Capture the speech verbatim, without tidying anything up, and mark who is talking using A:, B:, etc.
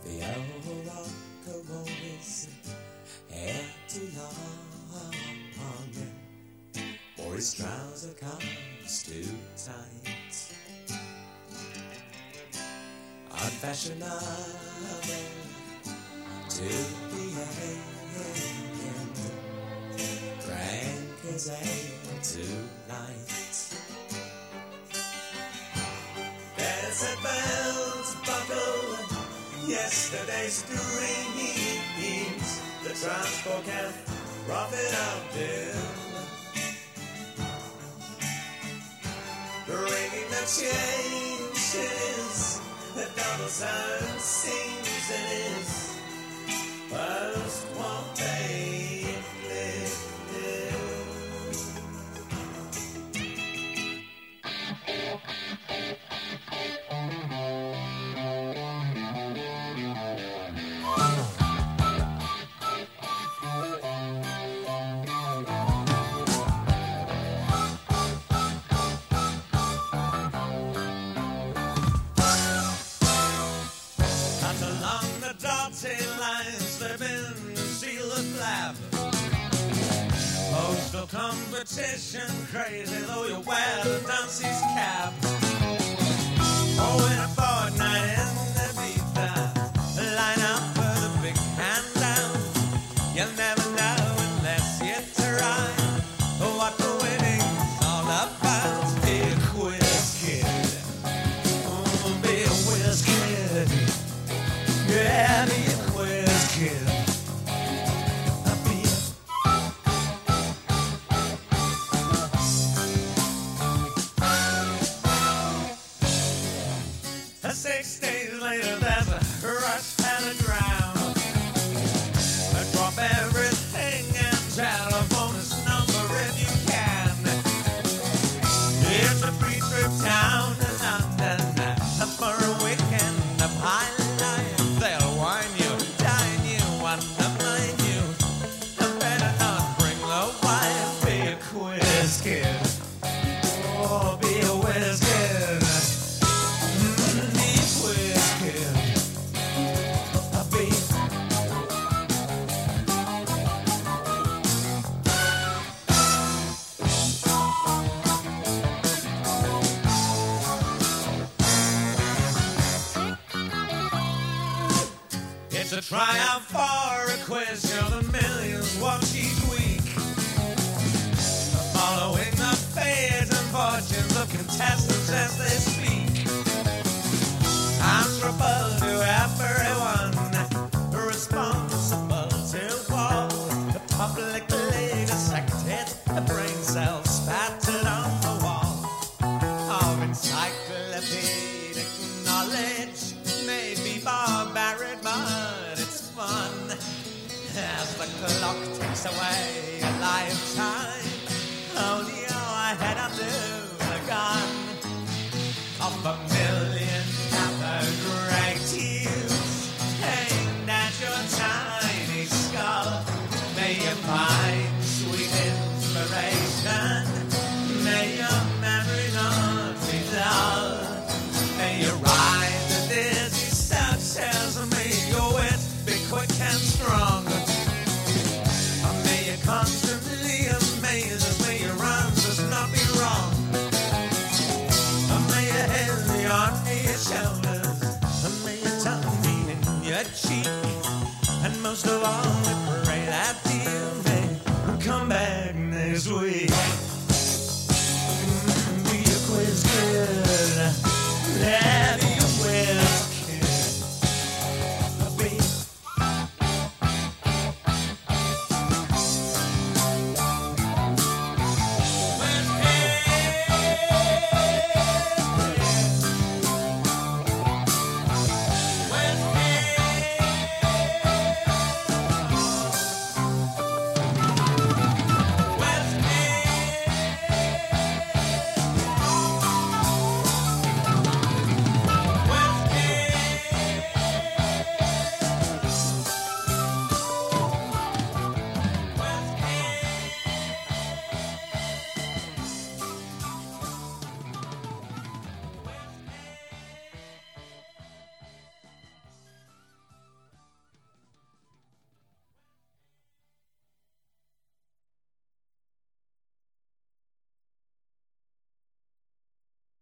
A: The old rocker wore his hair too long, or his trouser cuffs too tight. Unfashionable to the end, drank his ale too light. There's a bell to buckle yesterday's dreams, the transport can profit outdo. Ringing the changes, the double sound sings in his first one day blue. Lines they've been sealed and flab. Postal competition crazy though you wear the Dunce's cap. Oh, in a fortnight in the beat line up for the big handout. You'll never know unless you try what the winning's all about. Be a quiz kid, oh, be a whiz kid. Yeah, be a quiz kid. I'll be a... Six days later, there's a rush and a drown. I drop everything and telephone this number if you can. It's a free trip down to London for a weekend of high life. They'll wine you, dine you, undermine you. Better not bring the wine. Be a quiz kid. Oh, be a whiz kid. Mm, be a quiz kid. I'll be. It's a triumph for a quiz show the millions watch each week, following the fate and fortunes of contestants as they speak. Answerable to everyone, responsible to all, the publicly dissected, the brain cells spattered on the wall of encyclopedic knowledge. Maybe barbaric, but it's fun as the clock takes away a lifetime. Only all head under the gun of a million dollar great tears aimed at your tiny skull. May you find sweet inspiration. May your memory not be dull. May you ride the dizzy success. May your wit be quick and strong. May you constantly amaze us. May your answers not be wrong. May you head on your shoulders. May your tongue be in your cheek.